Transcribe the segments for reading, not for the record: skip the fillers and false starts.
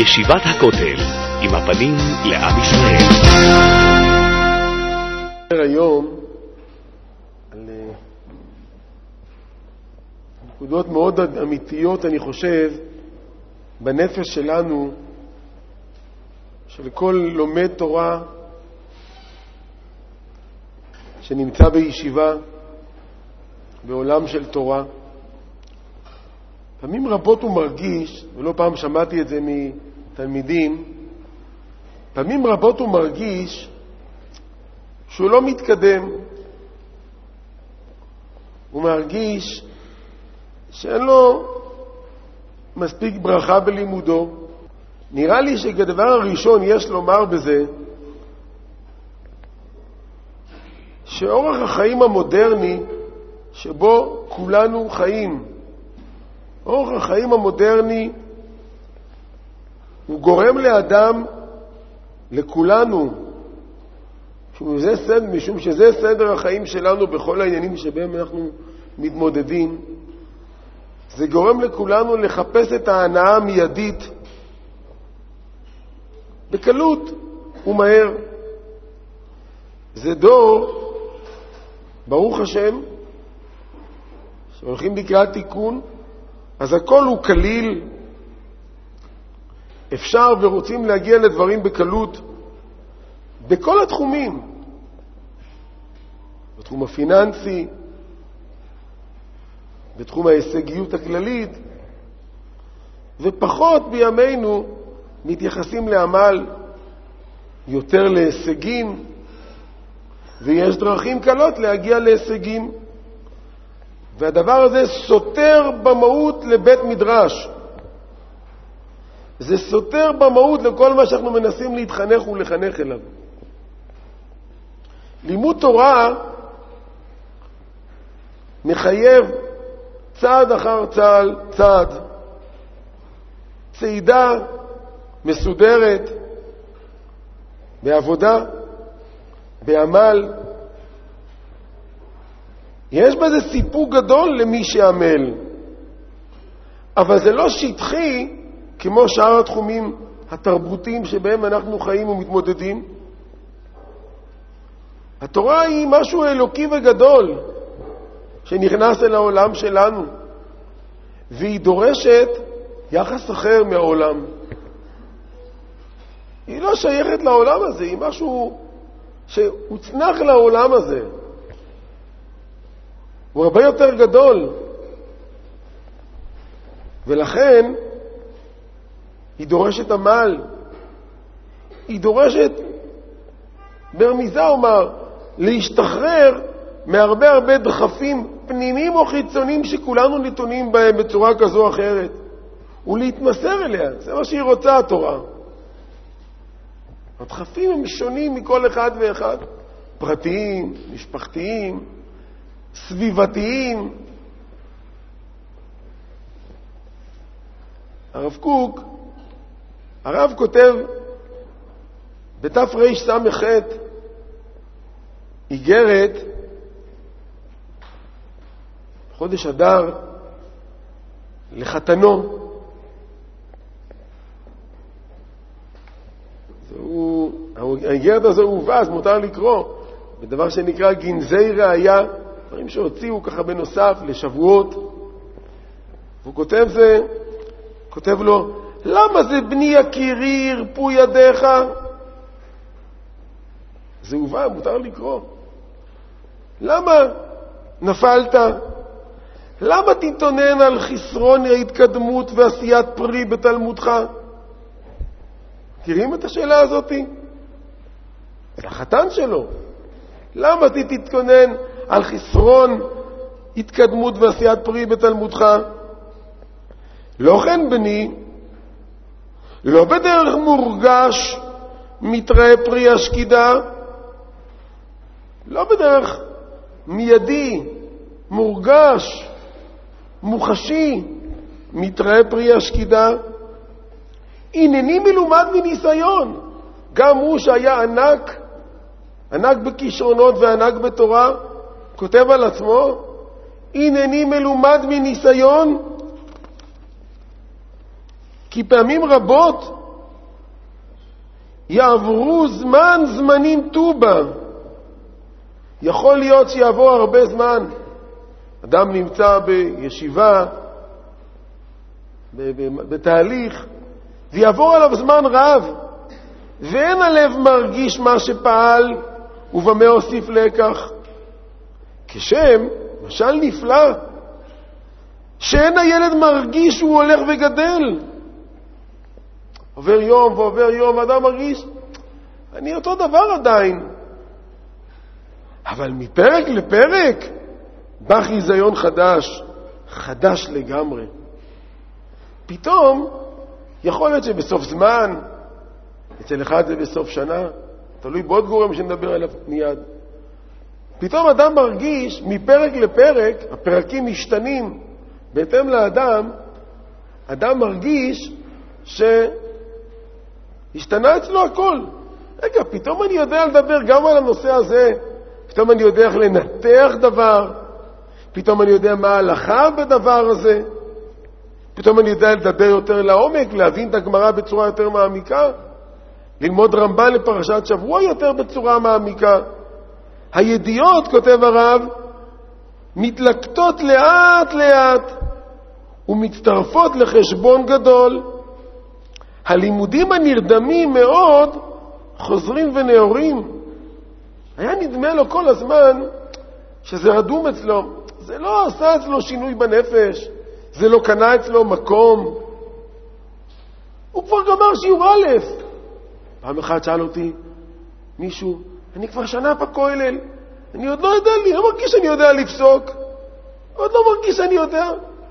ישיבת הכותל, עם הפנים לעם ישראל. היום על נקודות מאוד אמיתיות, אני חושב, בנפש שלנו, של כל לומד תורה שנמצא בישיבה, בעולם של תורה. פעמים רבות הוא מרגיש, ולא פעם שמעתי את זה מתלמידים, פעמים רבות הוא מרגיש שהוא לא מתקדם. הוא מרגיש שאין לו מספיק ברכה בלימודו. נראה לי שכדבר הראשון יש לומר בזה שאורח החיים המודרני שבו כולנו חיים, אורח החיים המודרני הוא גורם לאדם, לכולנו, משום שזה סדר החיים שלנו בכל העניינים שבהם אנחנו מתמודדים, זה גורם לכולנו לחפש את ההנאה המיידית בקלות ומהר. זה דור, ברוך השם, שהולכים לקראת תיקון, אז הכל הוא קליל, אפשר ורוצים להגיע לדברים בקלות, בכל התחומים, בתחום הפיננסי, בתחום ההישגיות הכללית, ופחות בימינו מתייחסים לעמל, יותר להישגים, ויש דרכים קלות להגיע להישגים. והדבר הזה סותר במהות לבית מדרש. זה סותר במהות לכל מה שאנחנו מנסים להתחנך ולחנך אליו. לימוד תורה מחייב צעד אחר צעד, צעידה מסודרת, בעבודה, בעמל. יש בזה סיפוק גדול למי שעמל, אבל זה לא שטחי כמו שאר התחומים התרבותיים שבהם אנחנו חיים ומתמודדים. התורה היא משהו אלוקי וגדול שנכנס אל העולם שלנו, והיא דורשת יחס אחר מהעולם. היא לא שייכת לעולם הזה, היא משהו שהוצנח לעולם הזה. הוא הרבה יותר גדול, ולכן היא דורשת עמל, היא דורשת ברמיזה אומר להשתחרר מהרבה דחפים פנימיים או חיצוניים שכולנו נתונים בהם בצורה כזו או אחרת, ולהתמסר אליה. זה מה שהיא רוצה, התורה. הדחפים הם שונים מכל אחד ואחד, פרטיים, משפחתיים, סביבתיים. הרב כותב בתרס"ח איגרת חודש אדר לחתנו. האיגרת הזו הובאה, אז מותר לקרוא בדבר שנקרא גנזי ראיה, דברים שהוציאו ככה בנוסף לשבועות. והוא כותב לו, למה זה בני יקירי הרפו ידיך? זה הובא, מותר לקרוא. למה נפלת? למה תתונן על חסרון ההתקדמות ועשיית פרי בתלמודך? מכירים את השאלה הזאת? זה החתן שלו. למה תתכונן על חסרון התקדמות ועשיית פרי בתלמודך? לא כן בני, לא בדרך מורגש מתראה פרי השקידה, לא בדרך מיידי, מורגש, מוחשי, מתראה פרי השקידה. אינני מלומד מניסיון. גם הוא שהיה ענק בכישרונות וענק בתורה, כותב על עצמו, אינני מלומד מניסיון, כי פעמים רבות יעברו זמנים טובה. יכול להיות שיעבור הרבה זמן. אדם נמצא בישיבה, בתהליך, ויעבור עליו זמן רב, ואין הלב מרגיש מה שפעל ובמה הוסיף לקח. כשם, משל נפלא, שאין הילד מרגיש שהוא הולך וגדל. עובר יום ועובר יום, ואדם מרגיש, אני אותו דבר עדיין. אבל מפרק לפרק, בא חיזיון חדש לגמרי. פתאום, יכול להיות שבסוף זמן, אצל אחד זה בסוף שנה, תלוי בעוד גורם שנדבר עליו מיד. פתאום אדם מרגיש, מפרק לפרק, הפרקים משתנים, בהתאם לאדם, אדם מרגיש שהשתנה אצלו הכל. רגע, פתאום אני יודע לדבר גם על הנושא הזה, פתאום אני יודע איך לנתח דבר, פתאום אני יודע מה ההלכה בדבר הזה, פתאום אני יודע לדבר יותר לעומק, להבין את הגמרא בצורה יותר מעמיקה, ללמוד רמב"ן לפרשת שבוע יותר בצורה מעמיקה. הידיעות, כותב הרב, מתלקטות לאט לאט ומצטרפות לחשבון גדול. הלימודים הנרדמים מאוד חוזרים ונאורים. היה נדמה לו כל הזמן שזה רדום אצלו. זה לא עשה אצלו שינוי בנפש, זה לא קנה אצלו מקום. הוא כבר גמר שיעור א'. פעם אחת שאל אותי מישהו, אני כבר שנה בכולל, אני עוד לא יודע לי, לא מרגיש שאני יודע לפסוק, עוד לא מרגיש שאני יודע.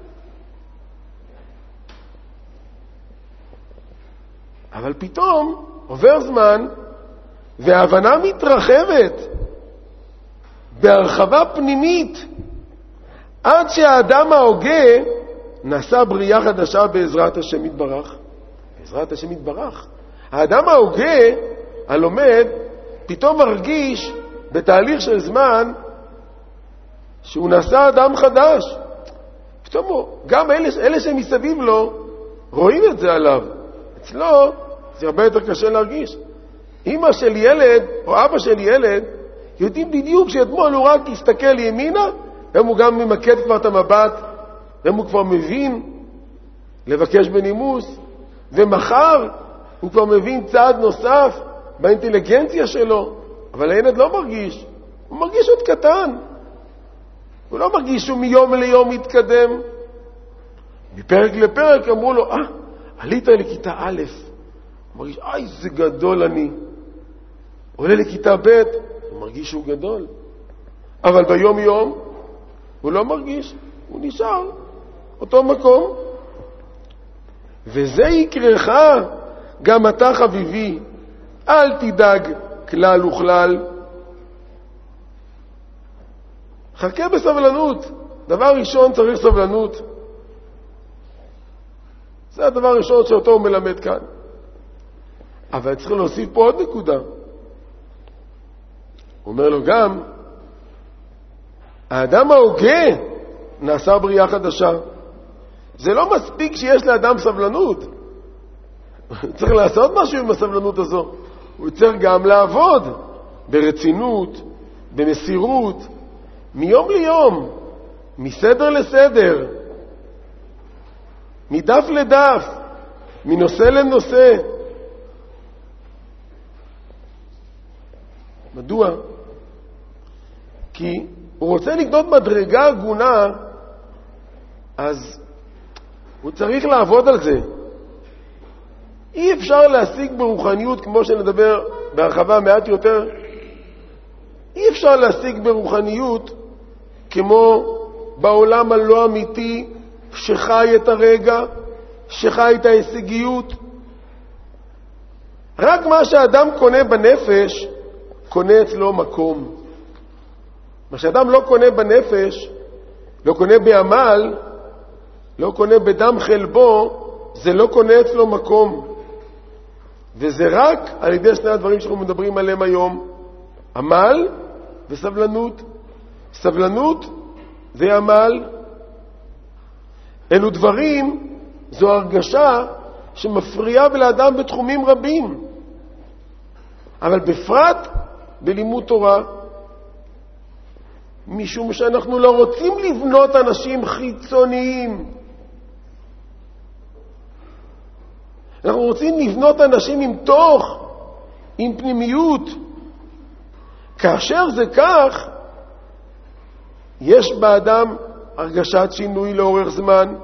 אבל פתאום עובר זמן וההבנה מתרחבת בהרחבה פנימית, עד שהאדם ההוגה נעשה בריאה חדשה בעזרת השם יתברך. בעזרת השם יתברך. האדם ההוגה, הלומד, פתאום מרגיש בתהליך של זמן שהוא נעשה אדם חדש. פתאום גם אלה שמסביב לו רואים את זה עליו. אצלו זה הרבה יותר קשה להרגיש. אמא של ילד או אבא של ילד יודעים בדיוק שאתמול הוא רק יסתכל ימינה, הוא גם ממקד כבר את המבט, הוא כבר מבין לבקש בנימוס, ומחר הוא כבר מבין צעד נוסף באינטליגנציה שלו. אבל הילד לא מרגיש, הוא מרגיש עוד קטן, הוא לא מרגיש שהוא מיום ליום מתקדם. מפרק לפרק אמרו לו, עלית לכיתה א', הוא מרגיש, זה גדול אני. עולה לכיתה ב', הוא מרגיש שהוא גדול. אבל ביום יום הוא לא מרגיש, הוא נשאר אותו מקום. וזה יקרך גם אתה חביבי, אל תדאג כלל וכלל. חכה בסבלנות. דבר ראשון צריך סבלנות. זה הדבר הראשון שאותו הוא מלמד כאן. אבל צריך להוסיף פה עוד נקודה. הוא אומר לו גם, האדם ההוגה נעשה בריאה חדשה. זה לא מספיק שיש לאדם סבלנות. צריך לעשות משהו עם הסבלנות הזו. הוא צריך גם לעבוד ברצינות, במסירות, מיום ליום, מסדר לסדר, מדף לדף, מנושא לנושא. מדוע? כי הוא רוצה לקנות מדרגה הגונה, אז הוא צריך לעבוד על זה. אי אפשר להשיג ברוחניות, כמו שנדבר בהרחבה מעט יותר, אי אפשר להשיג ברוחניות כמו בעולם הלא אמיתי, שחי את הרגע, שחי את ההישגיות. רק מה שאדם קונה בנפש, קונה אצלו מקום. מה שאדם לא קונה בנפש, לא קונה בעמל, לא קונה בדם חלבו, זה לא קונה אצלו מקום. וזה רק על ידי שני הדברים שאנחנו מדברים עליהם היום, עמל וסבלנות. סבלנות ועמל, אלו דברים, זו הרגשה שמפריעה לאדם בתחומים רבים. אבל בפרט בלימוד תורה, משום שאנחנו לא רוצים לבנות אנשים חיצוניים. אנחנו רוצים לבנות אנשים עם תוך, עם פנימיות. כאשר זה כך, יש באדם הרגשת שינוי לאורך זמן,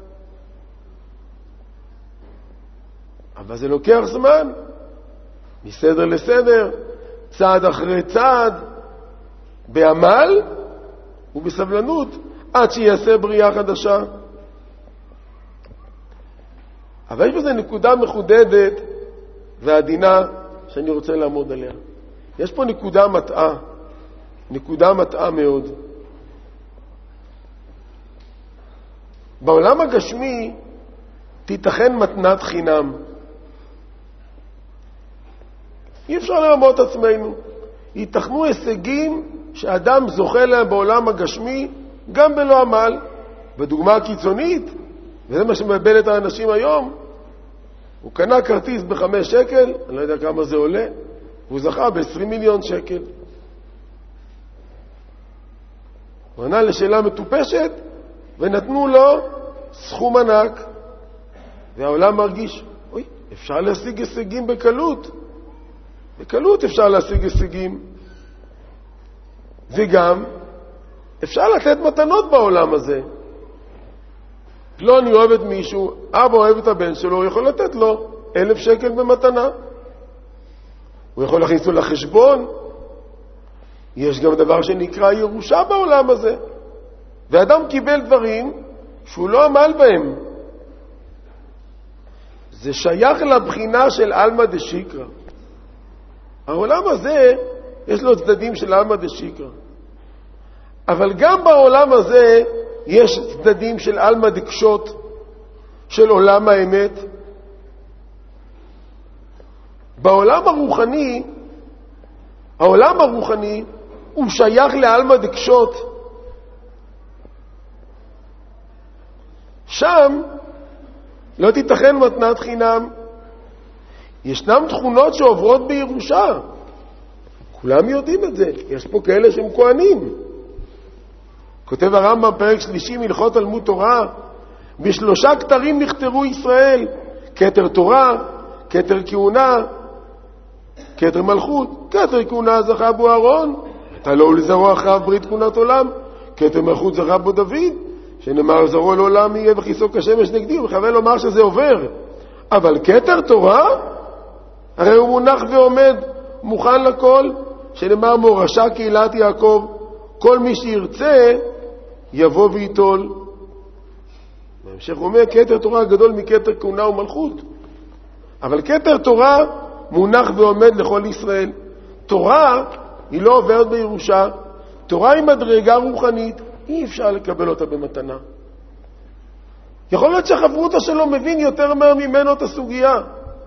אבל זה לוקח זמן, מסדר לסדר, צעד אחרי צעד, בעמל ובסבלנות, עד שיעשה בריאה חדשה. אבל יש בזה נקודה מחודדת ועדינה שאני רוצה לעמוד עליה. יש פה נקודה מטעה מאוד. בעולם הגשמי תיתכן מתנת חינם. אי אפשר לרמות עצמנו. ייתכנו הישגים שאדם זוכה להם בעולם הגשמי גם בלא עמל. בדוגמה הקיצונית, וזה מה שמבלבל את האנשים היום, הוא קנה כרטיס ב5 שקל, אני לא יודע כמה זה עולה, והוא זכה ב20 מיליון שקל. הוא ענה לשאלה מטופשת, ונתנו לו סכום ענק, והעולם מרגיש, אוי, אפשר להשיג הישגים בקלות. בקלות אפשר להשיג הישגים. וגם אפשר לתת מתנות בעולם הזה. פלוני אוהב את מישהו, אבא אוהב את הבן שלו, הוא יכול לתת לו 1,000 שקל במתנה. הוא יכול להכניס לו לחשבון. יש גם דבר שנקרא ירושה בעולם הזה. ואדם קיבל דברים שהוא לא עמל בהם. זה שייך לבחינה של אלמא דשיקרא. העולם הזה יש לו צדדים של אלמא דשיקרא. אבל גם בעולם הזה יש צדדים של אלמא דקשות, של עולם האמת. בעולם הרוחני הוא שייך לאלמא דקשות. שם לא תיתכן מתנת חינם. ישנם תכונות שעוברות בירושה. כולם יודעים את זה. יש פה כאלה שהם כהנים. כותב הרמב"ם פרק 3 מהלכות תלמוד תורה, ב3 כתרים נכתרו ישראל, כתר תורה, כתר כהונה, כתר מלכות. כתר כהונה זכה בו אהרון, הייתה לו ולזרעו אחריו ברית כהונת עולם. כתר מלכות זכה בו דוד, שנאמר לזרעו לעולם יהיה וכיסו כשמש נגדי, הוא מכוון לומר שזה עובר. אבל כתר תורה, הרי הוא מונח ועומד מוכן לכל, שנאמר מורשה קהילת יעקב, כל מי שירצה יבוא ויטול. בהמשך הוא אומר, כתר תורה גדול מכתר כהונה ומלכות. אבל כתר תורה מונח ועומד לכל ישראל. תורה היא לא עוברת בירושה. תורה היא מדרגה רוחנית, אי אפשר לקבל אותה במתנה. יכול להיות שהחברותא שלו מבין יותר מהר ממנו את הסוגיה.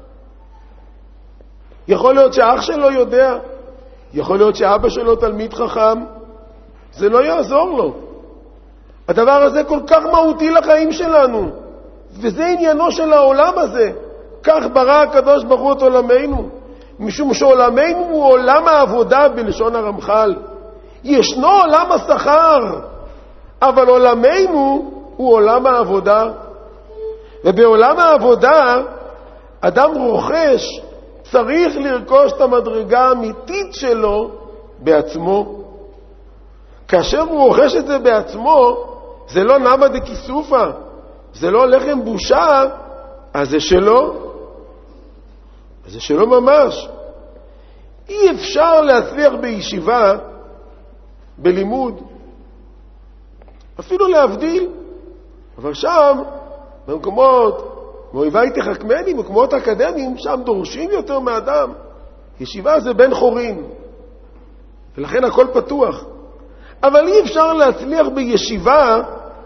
יכול להיות שהאח שלו יודע. יכול להיות שאבא שלו תלמיד חכם. זה לא יעזור לו. הדבר הזה כל כך מהותי לחיים שלנו. וזה עניינו של העולם הזה. כך ברא הקדוש ברוך הוא את עולמנו. משום שעולמנו הוא עולם העבודה בלשון הרמח"ל. ישנו עולם השכר, אבל עולמנו הוא עולם העבודה. ובעולם העבודה אדם רוכש, צריך לרכוש את המדרגה האמיתית שלו בעצמו. כאשר הוא רוכש את זה בעצמו, זה לא נמא דכיסופא, זה לא לחם בושה, אז זה שלו. אז זה שלו ממש. אי אפשר להצליח בישיבה, בלימוד, אפילו להבדיל. אבל שם, במקומות, מאויבי תחכמני, במקומות אקדמיים, שם דורשים יותר מאדם. ישיבה זה בן חורין, ולכן הכל פתוח. אבל אי אפשר להצליח בישיבה,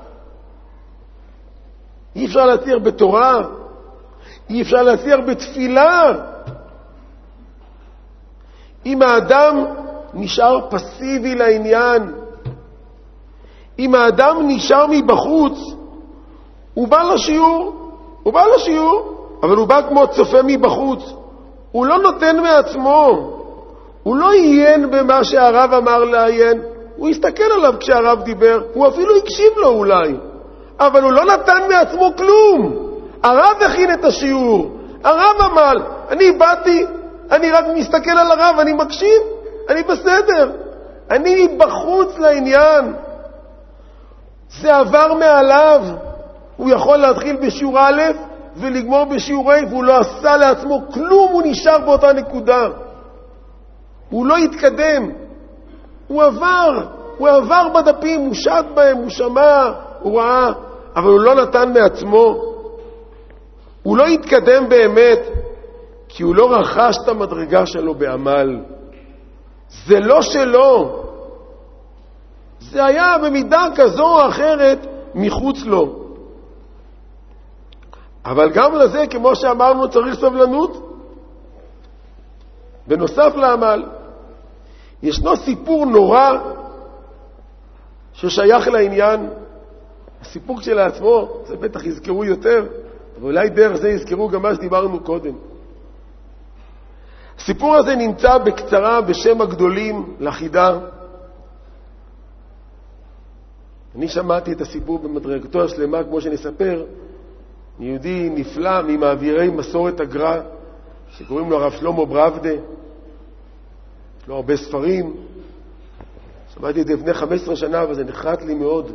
אי אפשר להצליח בתורה, אי אפשר להצליח בתפילה. אם האדם נשאר פסיבי לעניין, אם האדם נשאר מבחוץ, הוא בא לשיעור, אבל הוא בא כמו צופה מבחוץ. הוא לא נותן מעצמו. הוא לא עיין במה שהרב אמר לעיין, הוא הסתכל עליו כשהרב דיבר, הוא אפילו הקשיב לו אולי, אבל הוא לא נתן מעצמו כלום. הרב הכין את השיעור, הרב אמר, אני באתי, אני רק מסתכל על הרב, אני מקשיב, אני בסדר, אני בחוץ לעניין. זה עבר מעליו. הוא יכול להתחיל בשיעור א' ולגמור בשיעור ה', והוא לא עשה לעצמו כלום, הוא נשאר באותה נקודה. הוא לא התקדם. הוא עבר בדפים, הוא שט בהם, הוא שמע, הוא ראה, אבל הוא לא נתן מעצמו. הוא לא התקדם באמת, כי הוא לא רכש את המדרגה שלו בעמל. זה לא שלו. זה היה במידה כזו או אחרת מחוץ לו. אבל גם לזה, כמו שאמרנו, צריך סבלנות. בנוסף לעמל, ישנו סיפור נורא ששייך לעניין. הסיפור כשלעצמו, זה בטח יזכרו יותר, אבל אולי דרך זה יזכרו גם מה שדיברנו קודם. הסיפור הזה נמצא בקצרה בשם הגדולים לחידה. אני שמעתי את הסיפור במדרגתו השלמה, כמו שנספר, יהודי נפלא ממעבירי מסורת הגר"א, שקוראים לו הרב שלמה ברבדה. יש לו הרבה ספרים. שמעתי את זה לפני 15 שנה, וזה נחרט לי מאוד.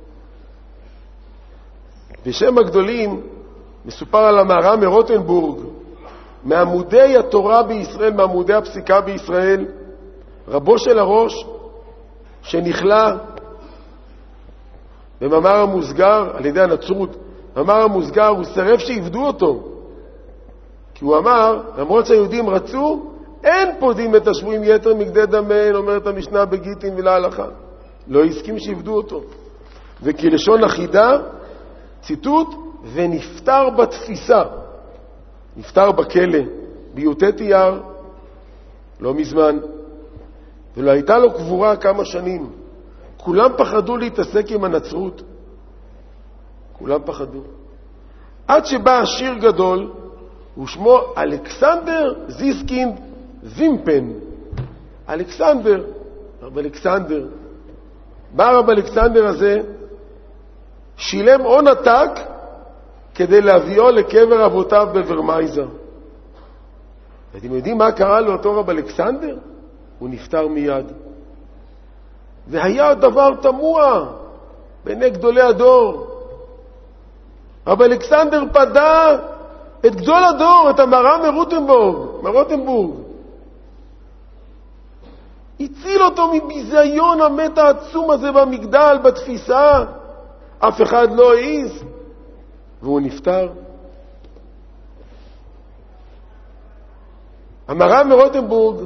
בשם הגדולים מסופר על המהר"ם מרוטנבורג, מעמודי התורה בישראל, מעמודי הפסיקה בישראל, רבו של הראש שנכלה במאמר המוסגר על ידי הנצרות. מאמר המוסגר, הוא סירב שיבדו אותו, כי הוא אמר, למרות שהיהודים רצו, אין פודים את השבויים יתר מכדי דמיהן, אומרת המשנה בגיטין ולהלכה. לא הסכים שיבדו אותו. וכי לשון החידה, ציטוט, ונפטר בתפיסה. נפטר בכלא, בי"ט אייר, לא מזמן. ולא הייתה לו קבורה כמה שנים. כולם פחדו להתעסק עם הנצרות. כולם פחדו. עד שבא עשיר גדול, ושמו אלכסנדר זיסקינד וימפן. אלכסנדר, רב אלכסנדר. בא רב אלכסנדר הזה, שילם הון עתק כדי להביאו לקבר אבותיו בוורמייזר. ואתם יודעים מה קרה לאותו רב אלכסנדר? הוא נפטר מיד. והיה דבר תמוה בעיני גדולי הדור. רב אלכסנדר פדה את גדול הדור, את המהר"ם מרוטנבורג. הציל אותו מביזיון המת העצום הזה במגדל, בתפיסה. אף אחד לא העיז, והוא נפטר. המהר"ם מרוטנבורג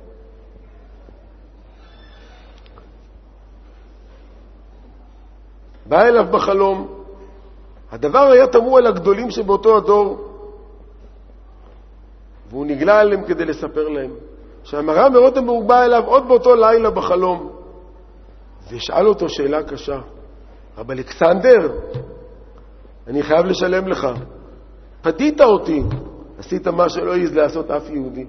בא אליו בחלום. הדבר היה תמוה על הגדולים שבאותו הדור, והוא נגלה עליהם כדי לספר להם. שהמהר"ם מרוטנבורג בא אליו עוד באותו לילה בחלום, ושאל אותו שאלה קשה. רב אלכסנדר, אני חייב לשלם לך. פדית אותי, עשית מה שלא העז לעשות אף יהודי.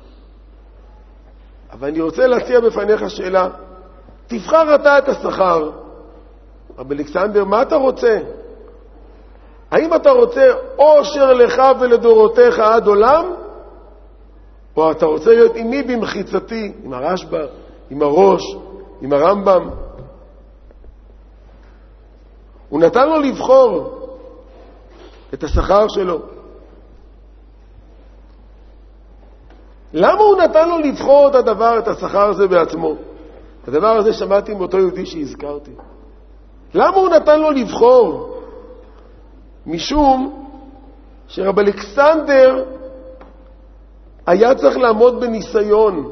אבל אני רוצה להציע בפניך שאלה. תבחר אתה את השכר. רב אלכסנדר, מה אתה רוצה? האם אתה רוצה עושר לך ולדורותיך עד עולם? או אתה רוצה להיות עמי במחיצתי, עם הרשב"א, עם הראש, עם הרמב"ם? הוא נתן לו לבחור את השכר שלו. למה הוא נתן לו לבחור את השכר הזה בעצמו? את הדבר הזה שמעתי מאותו יהודי שהזכרתי. למה הוא נתן לו לבחור? משום שרב אלכסנדר היה צריך לעמוד בניסיון.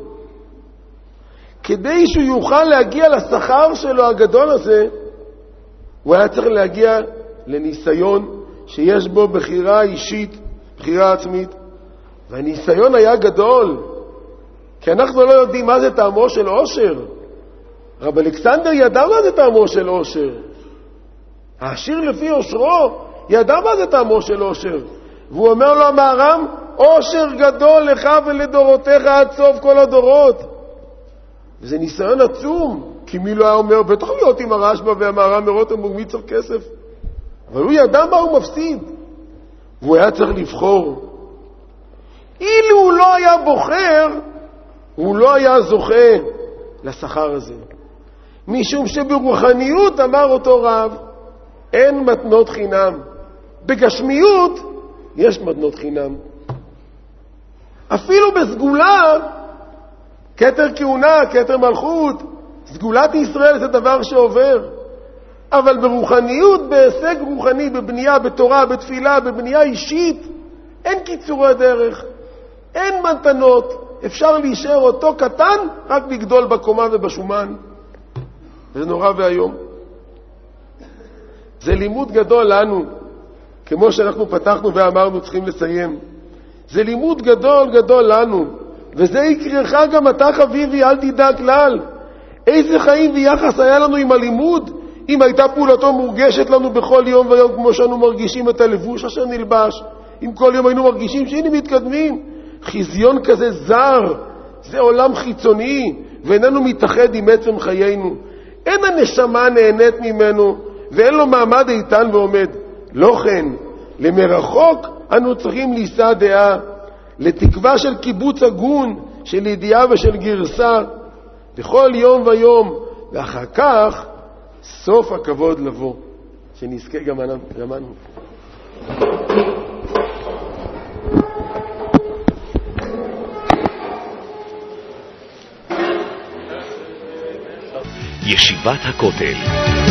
כדי שהוא יוכל להגיע לשכר שלו הגדול הזה, הוא היה צריך להגיע לניסיון שיש בו בחירה אישית, בחירה עצמית. והניסיון היה גדול, כי אנחנו לא יודעים מה זה טעמו של עושר. רב אלכסנדר ידע מה זה טעמו של עושר. העשיר לפי עושרו ידע מה זה טעמו של עושר. והוא אומר לו, המהר"ם, עושר גדול לך ולדורותיך עד סוף כל הדורות. וזה ניסיון עצום, כי מי לא היה אומר, בטח להיות עם הרשב"א והמהר"ם מרוטנבורג, מי צריך כסף? אבל הוא ידע מה הוא מפסיד, והוא היה צריך לבחור. אילו הוא לא היה בוחר, הוא לא היה זוכה לשכר הזה. משום שברוחניות, אמר אותו רב, אין מתנות חינם. בגשמיות יש מתנות חינם. אפילו בסגולה, כתר כהונה, כתר מלכות, סגולת ישראל זה דבר שעובר. אבל ברוחניות, בהישג רוחני, בבנייה, בתורה, בתפילה, בבנייה אישית, אין קיצורי דרך, אין מתנות. אפשר להישאר אותו קטן, רק לגדול בקומה ובשומן. זה נורא והיום. זה לימוד גדול לנו, כמו שאנחנו פתחנו ואמרנו, צריכים לסיים. זה לימוד גדול גדול לנו, וזה יקריך גם אתה חביבי, אל תדע כלל. איזה חיים ויחס היה לנו עם הלימוד, אם הייתה פעולתו מורגשת לנו בכל יום ויום, כמו שאנו מרגישים את הלבוש אשר נלבש, אם כל יום היינו מרגישים שהנה מתקדמים. חזיון כזה זר, זה עולם חיצוני, ואיננו מתאחד עם עצם חיינו. אין הנשמה נהנית ממנו, ואין לו מעמד איתן ועומד. לא כן, למרחוק אנו צריכים לישא דעה, לתקווה של קיבוץ הגון, של ידיעה ושל גרסה, בכל יום ויום, ואחר כך סוף הכבוד לבוא. שנזכה גם אנו. ישיבת הכותל